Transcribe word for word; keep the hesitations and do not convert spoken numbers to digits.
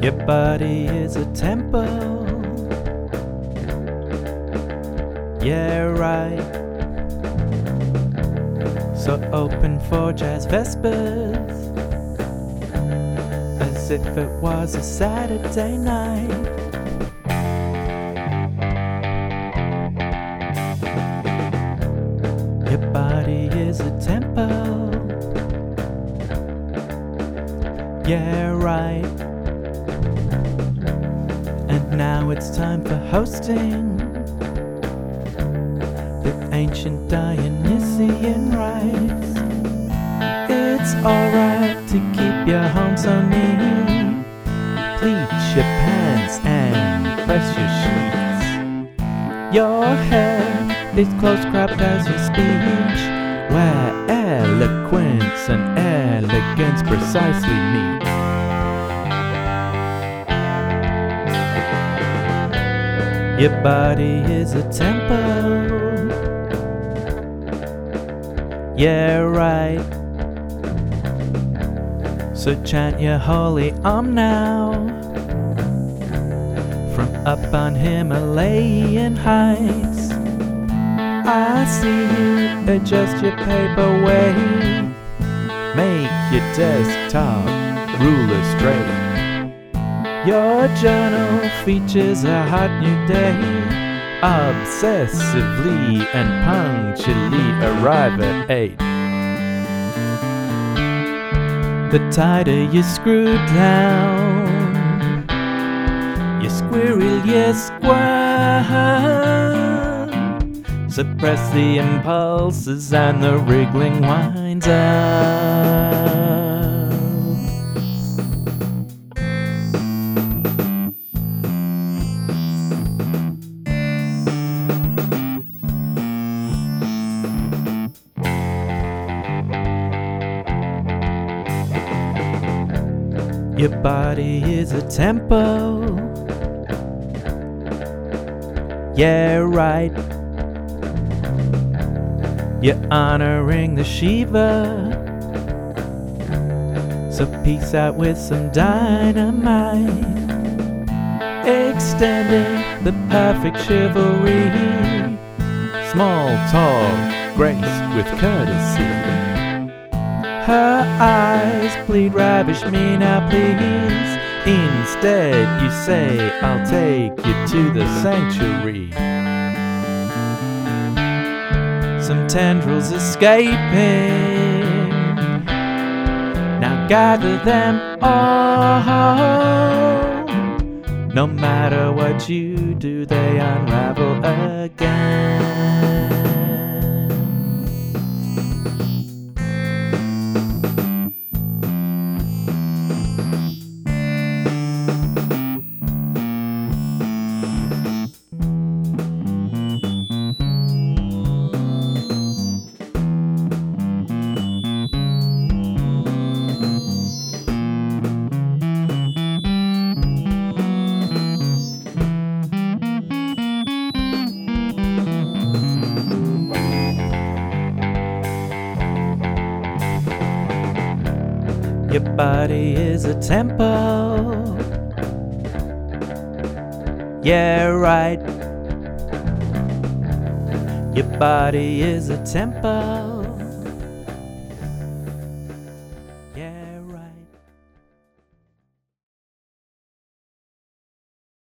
Your body is a temple. Yeah, right. So open for jazz vespers, as if it was a Saturday night. Your body is a temple. Yeah, right. And now it's time for hosting the ancient Dionysian rites. It's alright to keep your home so neat. Pleat your pants and press your sheets. Your hair is close-cropped as your speech, where eloquence and elegance precisely meet. Your body is a temple. Yeah, right. So chant your holy Om now, from up on Himalayan heights. I see you adjust your paperweight, make your desktop ruler straight. Your journal features a hot new day, obsessively and punctually arrive at eight. The tighter you screw down, you squirrel, you squirm. Suppress the impulses and the wriggling winds up. Your body is a temple. Yeah, right. You're honoring the Shiva, so peace out with some dynamite, extending the perfect chivalry. Small talk, grace with courtesy. Her eyes plead, ravish me now please. Instead you say, I'll take you to the sanctuary. Some tendrils escaping, now gather them all. No matter what you do, they unravel again. Your body is a temple. Yeah, right. Your body is a temple.